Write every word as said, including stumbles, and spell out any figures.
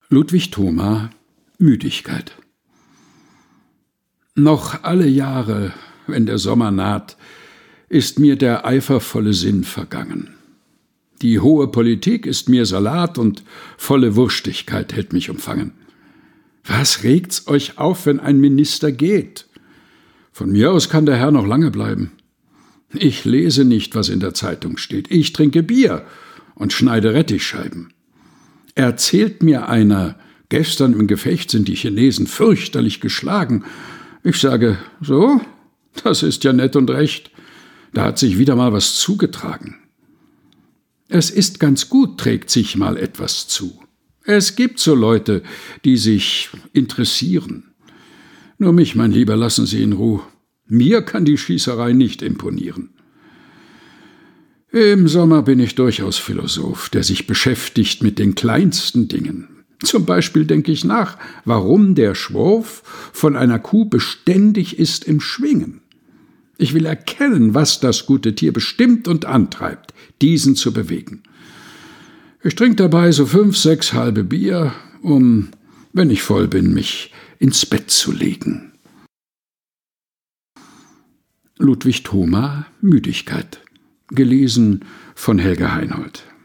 Ludwig Thoma, Müdigkeit. Noch alle Jahre, wenn der Sommer naht, ist mir der eifervolle Sinn vergangen. Die hohe Politik ist mir Salat und volle Wurstigkeit hält mich umfangen. Was regt's euch auf, wenn ein Minister geht? Von mir aus kann der Herr noch lange bleiben. Ich lese nicht, was in der Zeitung steht. Ich trinke Bier und schneide Rettichscheiben. Erzählt mir einer, gestern im Gefecht sind die Chinesen fürchterlich geschlagen. Ich sage, so, das ist ja nett und recht. Da hat sich wieder mal was zugetragen. Es ist ganz gut, trägt sich mal etwas zu. Es gibt so Leute, die sich interessieren. Nur mich, mein Lieber, lassen Sie in Ruhe. Mir kann die Schießerei nicht imponieren. Im Sommer bin ich durchaus Philosoph, der sich beschäftigt mit den kleinsten Dingen. Zum Beispiel denke ich nach, warum der Schworf von einer Kuh beständig ist im Schwingen. Ich will erkennen, was das gute Tier bestimmt und antreibt, diesen zu bewegen. Ich trinke dabei so fünf, sechs halbe Bier, um, wenn ich voll bin, mich ins Bett zu legen. Ludwig Thoma, Müdigkeit. Gelesen von Helga Heinold.